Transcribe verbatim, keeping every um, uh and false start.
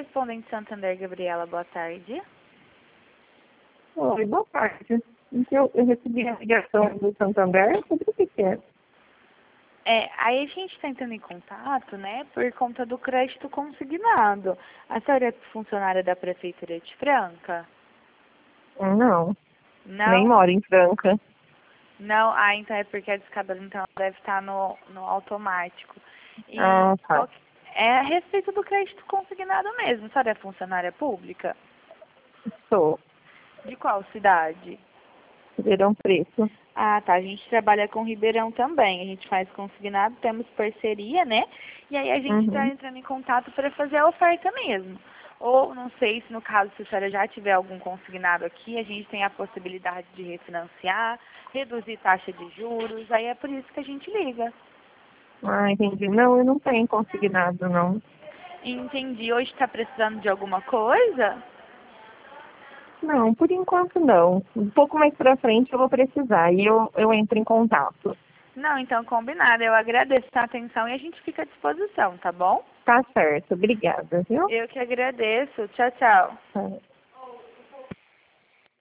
Correspondente Santander, Gabriela, boa tarde. Oi, boa tarde. Eu, eu recebi a ligação do Santander, sobre o que que é? É, aí a gente está entrando em contato, né, por conta do crédito consignado. A senhora é funcionária da Prefeitura de Franca? Não, nem Não? moro em Franca. Não? Ah, então é porque a discada então deve estar no, no automático. E Ah, tá. qual que- é a respeito do crédito consignado mesmo. A senhora é funcionária pública? Sou. De qual cidade? Ribeirão Preto. Ah, tá. A gente trabalha com Ribeirão também. A gente faz consignado, temos parceria, né? E aí a gente está Uhum. entrando em contato para fazer a oferta mesmo. Ou, não sei se no caso, se a senhora já tiver algum consignado aqui, a gente tem a possibilidade de refinanciar, reduzir taxa de juros. Aí é por isso que a gente liga. Ah, entendi. Não, eu não tenho consignado, não. Entendi. Hoje está precisando de alguma coisa? Não, por enquanto não. Um pouco mais pra frente eu vou precisar e eu, eu entro em contato. Não, então combinado. Eu agradeço a atenção e a gente fica à disposição, tá bom? Tá certo. Obrigada, viu? Eu que agradeço. Tchau, tchau. Tá.